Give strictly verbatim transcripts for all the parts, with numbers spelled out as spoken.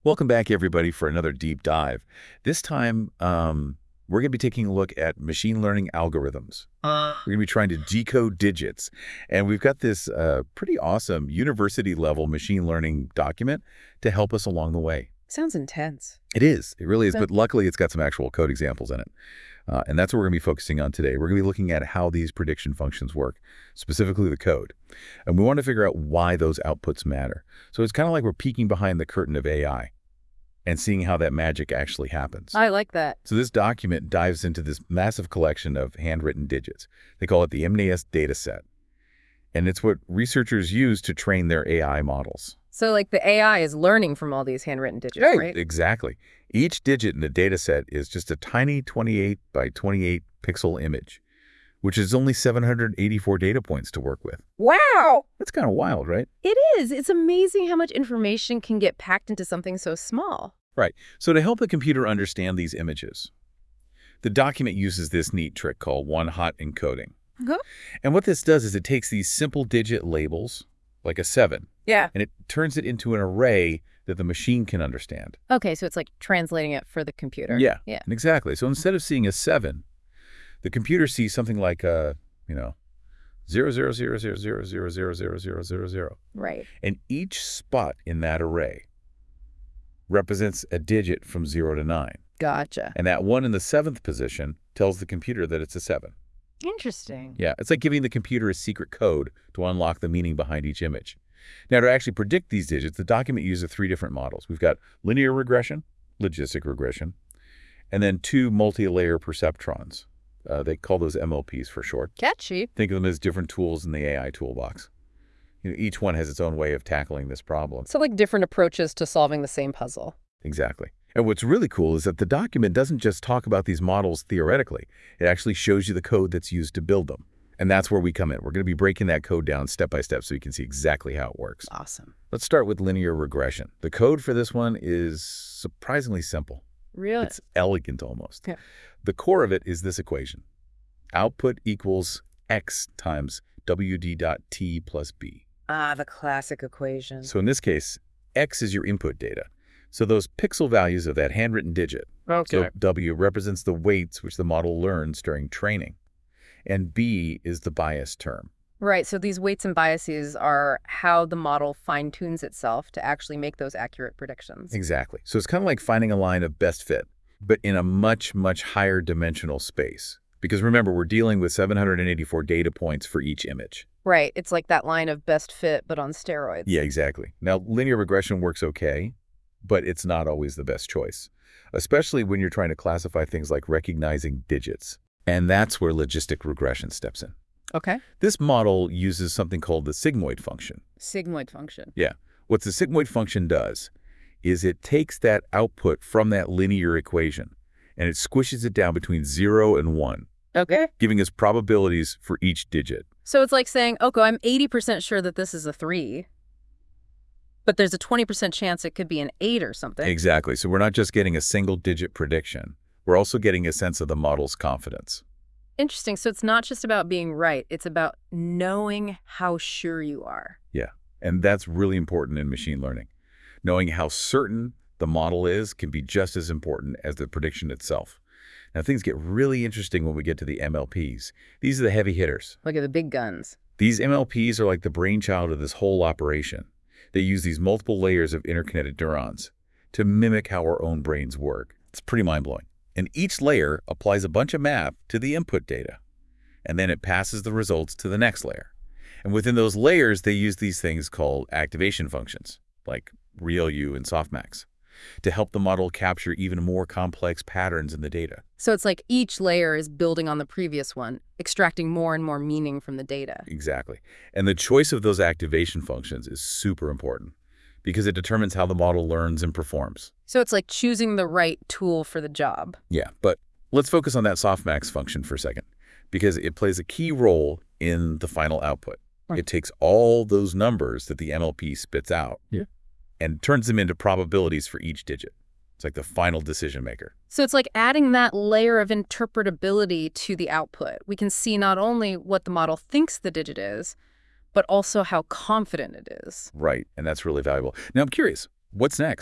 Welcome back, everybody, for another deep dive. This time, um, we're going to be taking a look at machine learning algorithms. Uh, We're going to be trying to decode digits. And we've got this uh, pretty awesome university-level machine learning document to help us along the way. Sounds intense. It is. It really is. So- But luckily, it's got some actual code examples in it. Uh, and that's what we're going to be focusing on today. We're going to be looking at how these prediction functions work, specifically the code. And we want to figure out why those outputs matter. So it's kind of like we're peeking behind the curtain of A I and seeing how that magic actually happens. I like that. So this document dives into this massive collection of handwritten digits. They call it the M N A S dataset. And it's what researchers use to train their A I models. So, like, the A I is learning from all these handwritten digits, right? Exactly. Each digit in the data set is just a tiny twenty-eight by twenty-eight pixel image, which is only seven hundred eighty-four data points to work with. Wow! That's kind of wild, right? It is. It's amazing how much information can get packed into something so small. Right. So to help the computer understand these images, the document uses this neat trick called one-hot encoding. Huh? And what this does is it takes these simple digit labels, like a seven, Yeah. and it turns it into an array that the machine can understand. Okay, so it's like translating it for the computer. Yeah, Yeah. exactly. So instead of seeing a seven, the computer sees something like a, you know, zero, zero, zero, zero, zero, zero, zero, zero, zero, zero, zero. Right. And each spot in that array represents a digit from zero to nine. Gotcha. And that one in the seventh position tells the computer that it's a seven. Interesting. Yeah, it's like giving the computer a secret code to unlock the meaning behind each image. Now, to actually predict these digits, the document uses three different models. We've got linear regression, logistic regression, and then two multi-layer perceptrons. Uh, they call those M L Ps for short. Catchy. Think of them as different tools in the A I toolbox. You know, each one has its own way of tackling this problem. So, like, different approaches to solving the same puzzle. Exactly. And what's really cool is that the document doesn't just talk about these models theoretically. It actually shows you the code that's used to build them. And that's where we come in. We're going to be breaking that code down step by step so you can see exactly how it works. Awesome. Let's start with linear regression. The code for this one is surprisingly simple. Really? It's elegant almost. Yeah. The core of it is this equation. Output equals x times W D dot T plus B. Ah, the classic equation. So in this case, x is your input data. So those pixel values of that handwritten digit. Okay. So W represents the weights which the model learns during training. And B is the bias term. Right, so these weights and biases are how the model fine-tunes itself to actually make those accurate predictions. Exactly. So it's kind of like finding a line of best fit, but in a much, much higher dimensional space. Because remember, we're dealing with seven hundred eighty-four data points for each image. Right, it's like that line of best fit, but on steroids. Yeah, exactly. Now, linear regression works okay, but it's not always the best choice, especially when you're trying to classify things like recognizing digits. And that's where logistic regression steps in. Okay. This model uses something called the sigmoid function. Sigmoid function. Yeah. What the sigmoid function does is it takes that output from that linear equation and it squishes it down between zero and one, Okay. giving us probabilities for each digit. So it's like saying, okay, I'm eighty percent sure that this is a three, but there's a twenty percent chance it could be an eight or something. Exactly. So we're not just getting a single digit prediction. We're also getting a sense of the model's confidence. Interesting. So it's not just about being right. It's about knowing how sure you are. Yeah. And that's really important in machine learning. Knowing how certain the model is can be just as important as the prediction itself. Now, things get really interesting when we get to the M L Ps. These are the heavy hitters. Look at the big guns. These M L Ps are like the brainchild of this whole operation. They use these multiple layers of interconnected neurons to mimic how our own brains work. It's pretty mind-blowing. And each layer applies a bunch of math to the input data. And then it passes the results to the next layer. And within those layers, they use these things called activation functions, like RealU and softmax, to help the model capture even more complex patterns in the data. So it's like each layer is building on the previous one, extracting more and more meaning from the data. Exactly. And the choice of those activation functions is super important because it determines how the model learns and performs. So it's like choosing the right tool for the job. Yeah, but let's focus on that softmax function for a second because it plays a key role in the final output. Right. It takes all those numbers that the M L P spits out Yeah. and turns them into probabilities for each digit. It's like the final decision maker. So it's like adding that layer of interpretability to the output. We can see not only what the model thinks the digit is, but also how confident it is. Right, and that's really valuable. Now I'm curious, what's next?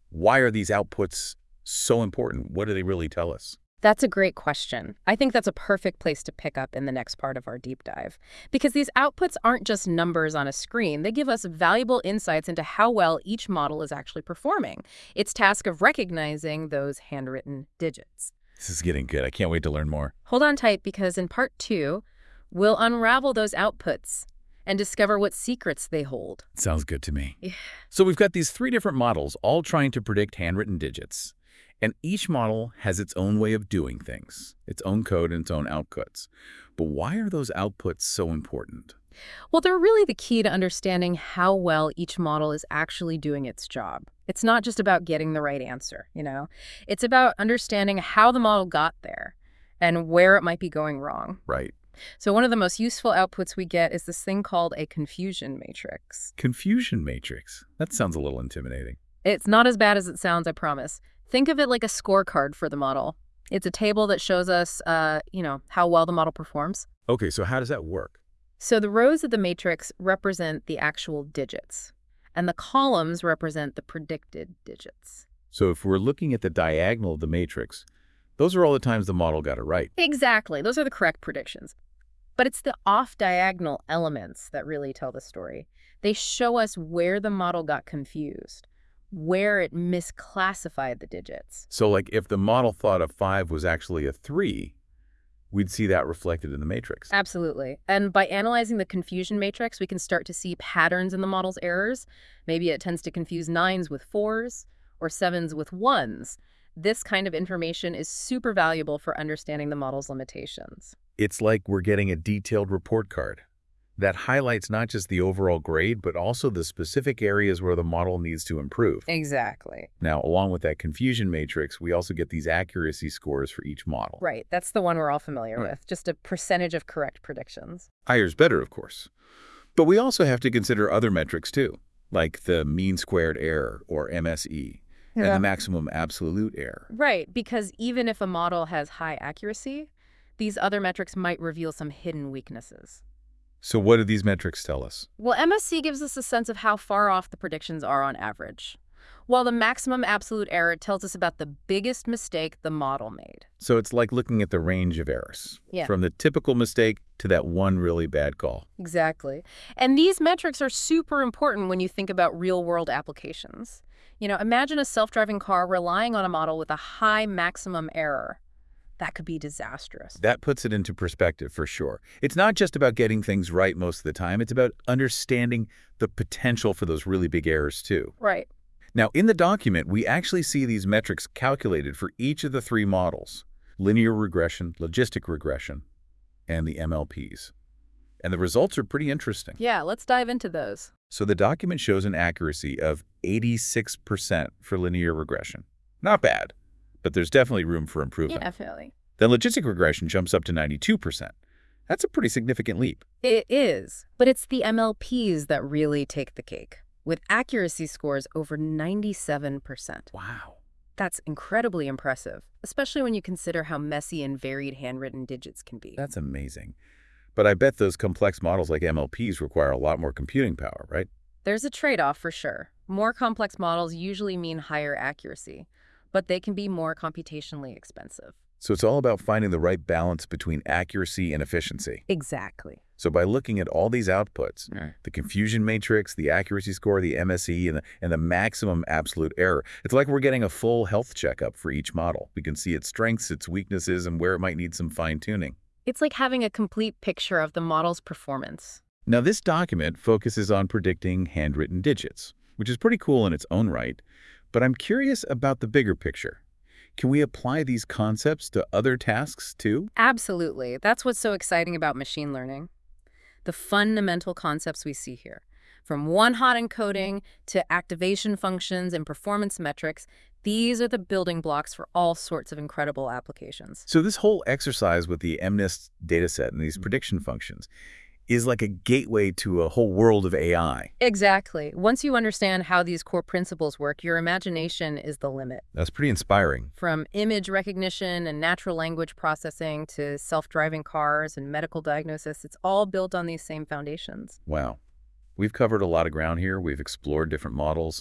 Why are these outputs so important? What do they really tell us? That's a great question. I think that's a perfect place to pick up in the next part of our deep dive. Because these outputs aren't just numbers on a screen. They give us valuable insights into how well each model is actually performing. Its task of recognizing those handwritten digits. This is getting good. I can't wait to learn more. Hold on tight, because in part two, we'll unravel those outputs and discover what secrets they hold. Sounds good to me. Yeah. So we've got these three different models all trying to predict handwritten digits. And each model has its own way of doing things, its own code and its own outputs. But why are those outputs so important? Well, they're really the key to understanding how well each model is actually doing its job. It's not just about getting the right answer, you know? It's about understanding how the model got there and where it might be going wrong. Right. So one of the most useful outputs we get is this thing called a confusion matrix. Confusion matrix. That sounds a little intimidating. It's not as bad as it sounds, I promise. Think of it like a scorecard for the model. It's a table that shows us, uh, you know, how well the model performs. Okay, so how does that work? So the rows of the matrix represent the actual digits, and the columns represent the predicted digits. So if we're looking at the diagonal of the matrix, those are all the times the model got it right. Exactly. Those are the correct predictions. But it's the off-diagonal elements that really tell the story. They show us where the model got confused, where it misclassified the digits. So like if the model thought a five was actually a three, we'd see that reflected in the matrix. Absolutely. And by analyzing the confusion matrix, we can start to see patterns in the model's errors. Maybe it tends to confuse nines with fours or sevens with ones. This kind of information is super valuable for understanding the model's limitations. It's like we're getting a detailed report card that highlights not just the overall grade, but also the specific areas where the model needs to improve. Exactly. Now, along with that confusion matrix, we also get these accuracy scores for each model. Right. That's the one we're all familiar Right. with. Just a percentage of correct predictions. Higher's better, of course. But we also have to consider other metrics too, like the mean squared error, or M S E, and Yeah. the maximum absolute error. Right. Because even if a model has high accuracy, these other metrics might reveal some hidden weaknesses. So what do these metrics tell us? Well, M S E gives us a sense of how far off the predictions are on average, while the maximum absolute error tells us about the biggest mistake the model made. So it's like looking at the range of errors, Yeah. from the typical mistake to that one really bad call. Exactly. And these metrics are super important when you think about real-world applications. You know, imagine a self-driving car relying on a model with a high maximum error. That could be disastrous. That puts it into perspective for sure. It's not just about getting things right most of the time. It's about understanding the potential for those really big errors too. Right. Now, in the document, we actually see these metrics calculated for each of the three models: linear regression, logistic regression, and the M L Ps. And the results are pretty interesting. Yeah, let's dive into those. So the document shows an accuracy of eighty-six percent for linear regression. Not bad, but there's definitely room for improvement. Yeah, definitely. Then logistic regression jumps up to ninety-two percent. That's a pretty significant leap. It is, but it's the M L Ps that really take the cake, with accuracy scores over ninety-seven percent. Wow. That's incredibly impressive, especially when you consider how messy and varied handwritten digits can be. That's amazing. But I bet those complex models like M L Ps require a lot more computing power, right? There's a trade-off for sure. More complex models usually mean higher accuracy, but they can be more computationally expensive. So it's all about finding the right balance between accuracy and efficiency. Exactly. So by looking at all these outputs, the confusion matrix, the accuracy score, the M S E, and the, and the maximum absolute error, it's like we're getting a full health checkup for each model. We can see its strengths, its weaknesses, and where it might need some fine-tuning. It's like having a complete picture of the model's performance. Now, this document focuses on predicting handwritten digits, which is pretty cool in its own right, but I'm curious about the bigger picture. Can we apply these concepts to other tasks too? Absolutely. That's what's so exciting about machine learning. The fundamental concepts we see here, from one-hot encoding to activation functions and performance metrics, these are the building blocks for all sorts of incredible applications. So this whole exercise with the M NIST dataset and these prediction functions is like a gateway to a whole world of A I. Exactly. Once you understand how these core principles work, your imagination is the limit. That's pretty inspiring. From image recognition and natural language processing to self-driving cars and medical diagnosis, it's all built on these same foundations. Wow. We've covered a lot of ground here. We've explored different models.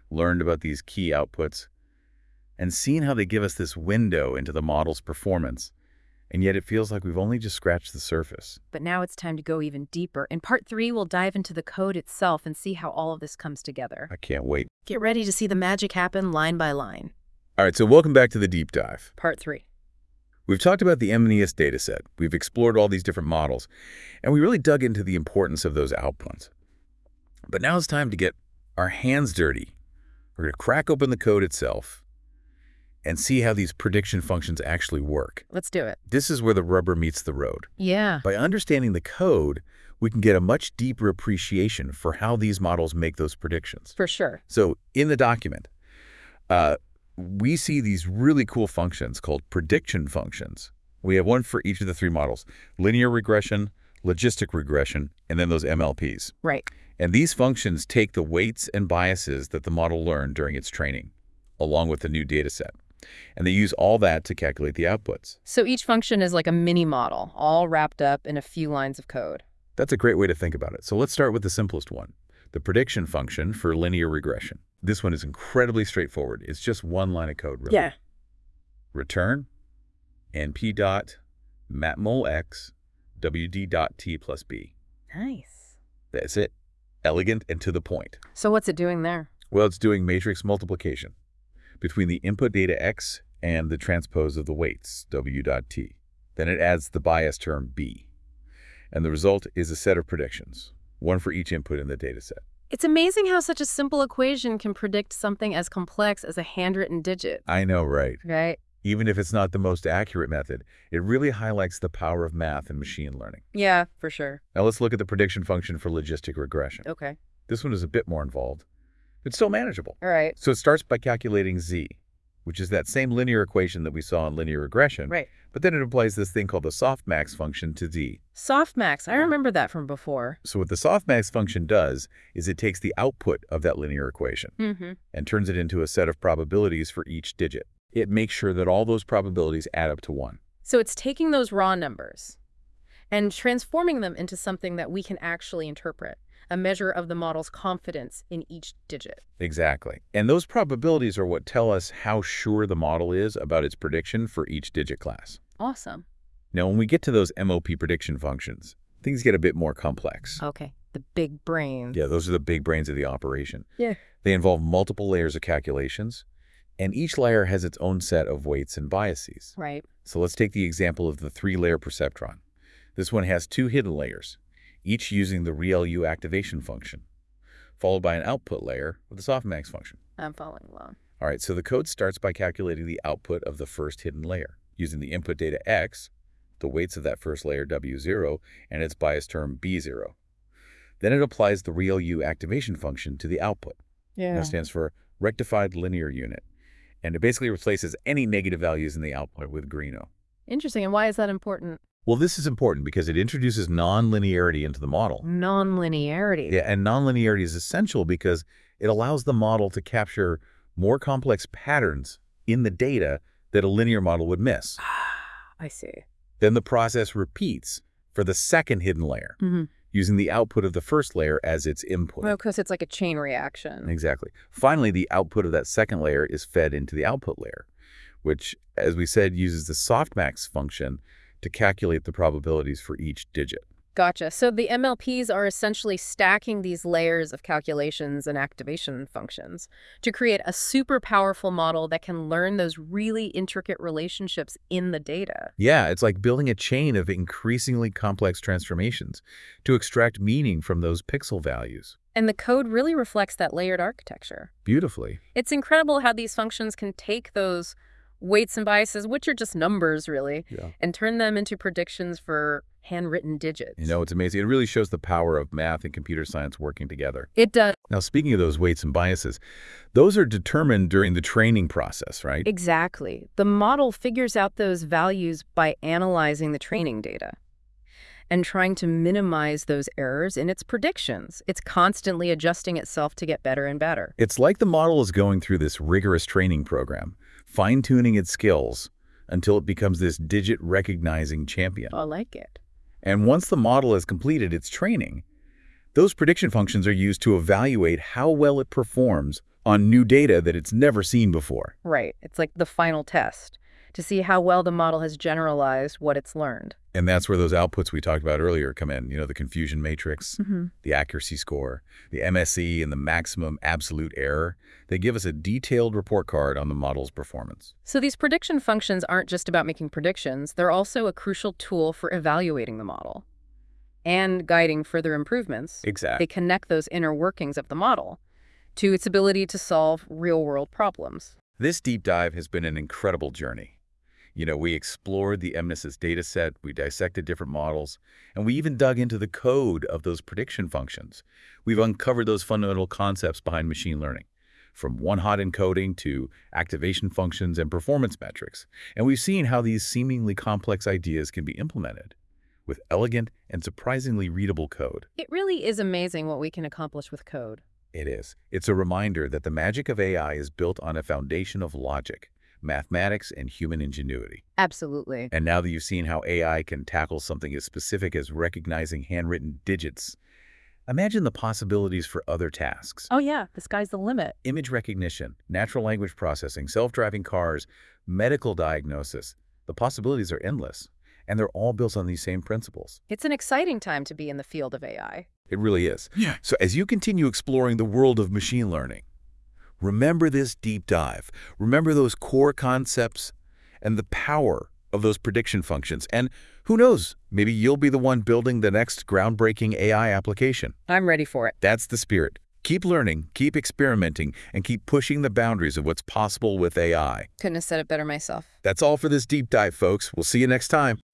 learned about these key outputs, and seen how they give us this window into the model's performance. And yet it feels like we've only just scratched the surface. But now it's time to go even deeper. In part three, we'll dive into the code itself and see how all of this comes together. I can't wait. Get ready to see the magic happen line by line. All right, so welcome back to the deep dive. Part three. We've talked about the M N E S dataset. We've explored all these different models, and we really dug into the importance of those outputs. But now it's time to get our hands dirty. We're going to crack open the code itself and see how these prediction functions actually work. Let's do it. This is where the rubber meets the road. Yeah. By understanding the code, we can get a much deeper appreciation for how these models make those predictions. For sure. So in the document, uh, we see these really cool functions called prediction functions. We have one for each of the three models: linear regression, logistic regression, and then those M L Ps. Right. And these functions take the weights and biases that the model learned during its training, along with the new data set. And they use all that to calculate the outputs. So each function is like a mini model, all wrapped up in a few lines of code. That's a great way to think about it. So let's start with the simplest one, the prediction function for linear regression. This one is incredibly straightforward. It's just one line of code, really. Yeah. Return np dot matmul x wd dot t plus b. Nice. That's it. Elegant and to the point. So what's it doing there? Well, it's doing matrix multiplication between the input data x and the transpose of the weights, w dot t. Then it adds the bias term b. And the result is a set of predictions, one for each input in the data set. It's amazing how such a simple equation can predict something as complex as a handwritten digit. I know, right? Right. Even if it's not the most accurate method, it really highlights the power of math and machine learning. Yeah, for sure. Now let's look at the prediction function for logistic regression. Okay. This one is a bit more involved. It's still manageable. All right. So it starts by calculating z, which is that same linear equation that we saw in linear regression. Right. But then it applies this thing called the softmax function to z. Softmax. I remember that from before. So what the softmax function does is it takes the output of that linear equation Mm-hmm. and turns it into a set of probabilities for each digit. It makes sure that all those probabilities add up to one. So it's taking those raw numbers and transforming them into something that we can actually interpret, a measure of the model's confidence in each digit. Exactly. And those probabilities are what tell us how sure the model is about its prediction for each digit class. Awesome. Now, when we get to those M O P prediction functions, things get a bit more complex. Okay. The big brain. Yeah, those are the big brains of the operation. Yeah. They involve multiple layers of calculations, and each layer has its own set of weights and biases. Right. So let's take the example of the three-layer perceptron. This one has two hidden layers, each using the ReLU activation function, followed by an output layer with the softmax function. I'm following along. All right, so the code starts by calculating the output of the first hidden layer, using the input data x, the weights of that first layer w zero, and its bias term b zero. Then it applies the ReLU activation function to the output. Yeah. That stands for rectified linear unit. And it basically replaces any negative values in the output with Greeno. Interesting. And why is that important? Well, this is important because it introduces nonlinearity into the model. Non-linearity. Yeah, and nonlinearity is essential because it allows the model to capture more complex patterns in the data that a linear model would miss. I see. Then the process repeats for the second hidden layer, Mm-hmm. using the output of the first layer as its input. Well, because it's like a chain reaction. Exactly. Finally, the output of that second layer is fed into the output layer, which, as we said, uses the softmax function to calculate the probabilities for each digit. Gotcha. So the M L Ps are essentially stacking these layers of calculations and activation functions to create a super powerful model that can learn those really intricate relationships in the data. Yeah, it's like building a chain of increasingly complex transformations to extract meaning from those pixel values. And the code really reflects that layered architecture. Beautifully. It's incredible how these functions can take those weights and biases, which are just numbers really, Yeah. and turn them into predictions for handwritten digits. You know, it's amazing. It really shows the power of math and computer science working together. It does. Now, speaking of those weights and biases, those are determined during the training process, right? Exactly. The model figures out those values by analyzing the training data and trying to minimize those errors in its predictions. It's constantly adjusting itself to get better and better. It's like the model is going through this rigorous training program, fine-tuning its skills until it becomes this digit-recognizing champion. I like it. And once the model has completed its training, those prediction functions are used to evaluate how well it performs on new data that it's never seen before. Right. It's like the final test to see how well the model has generalized what it's learned. And that's where those outputs we talked about earlier come in. You know, the confusion matrix, Mm-hmm. the accuracy score, the M S E, and the maximum absolute error. They give us a detailed report card on the model's performance. So these prediction functions aren't just about making predictions. They're also a crucial tool for evaluating the model and guiding further improvements. Exactly. They connect those inner workings of the model to its ability to solve real-world problems. This deep dive has been an incredible journey. You know, we explored the MNIST data set, we dissected different models, and we even dug into the code of those prediction functions. We've uncovered those fundamental concepts behind machine learning, from one-hot encoding to activation functions and performance metrics. And we've seen how these seemingly complex ideas can be implemented with elegant and surprisingly readable code. It really is amazing what we can accomplish with code. It is. It's a reminder that the magic of A I is built on a foundation of logic, mathematics, and human ingenuity. Absolutely. And now that you've seen how A I can tackle something as specific as recognizing handwritten digits, imagine the possibilities for other tasks. Oh yeah, the sky's the limit. Image recognition, natural language processing, self-driving cars, medical diagnosis. The possibilities are endless, and they're all built on these same principles. It's an exciting time to be in the field of A I. It really is. Yeah. So as you continue exploring the world of machine learning, remember this deep dive. Remember those core concepts and the power of those prediction functions. And who knows, maybe you'll be the one building the next groundbreaking A I application. I'm ready for it. That's the spirit. Keep learning, keep experimenting, and keep pushing the boundaries of what's possible with A I. Couldn't have said it better myself. That's all for this deep dive, folks. We'll see you next time.